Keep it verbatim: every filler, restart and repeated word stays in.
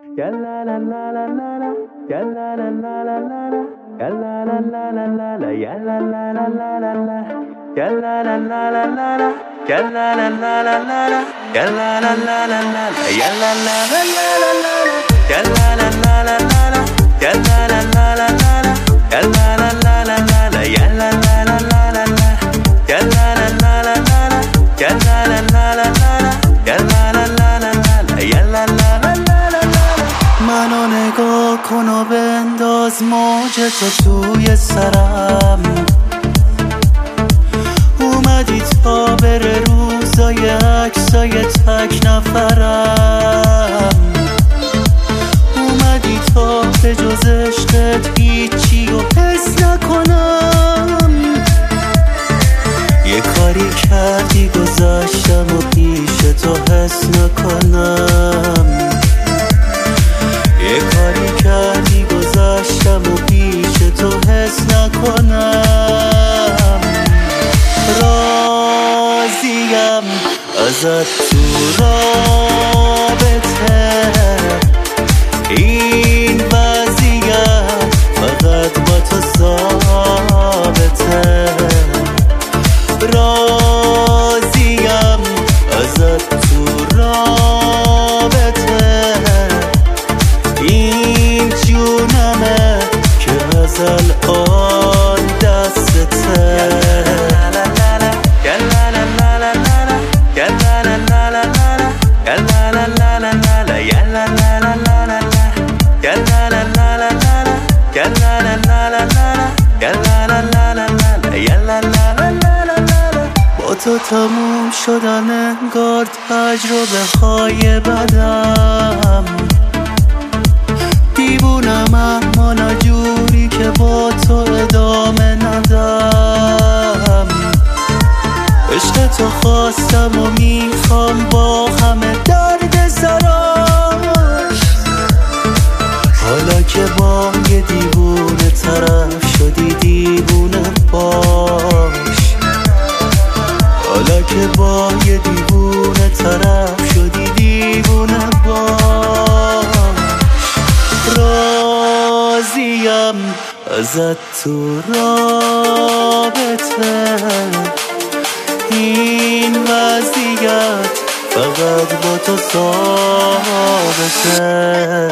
منو نگاه کن و بنداز موج تو توی سرم، اومدی تا بره روزای عکسای تک نفرم، اومدی تا به جز عشقت هیچی و حس نکنم، یه کاری کردی گذاشتم و پیش تو حس نکنم، یه کاری کردی گذاشتم و پیش تو حس نکنم، راضیم ازت تو رابطه، این وضعیت فقط با تو ثابته، راضیم ازت تو رابطه، این جونمه که از الان دستته. با تو تموم شدن انگار تجربه های بدم، دیوونم اما نجوری که با تو ادامه ندم، عشق تو خواستم و میخوام با همه درد سراش، حالا که با یه دیوونه طرف شدی دیوونه باش، حالا که با یه دیوونه طرف شدی دیوونه باش، راضیم ازت تو رابطه، این وضعیت فقط با تو ثابته.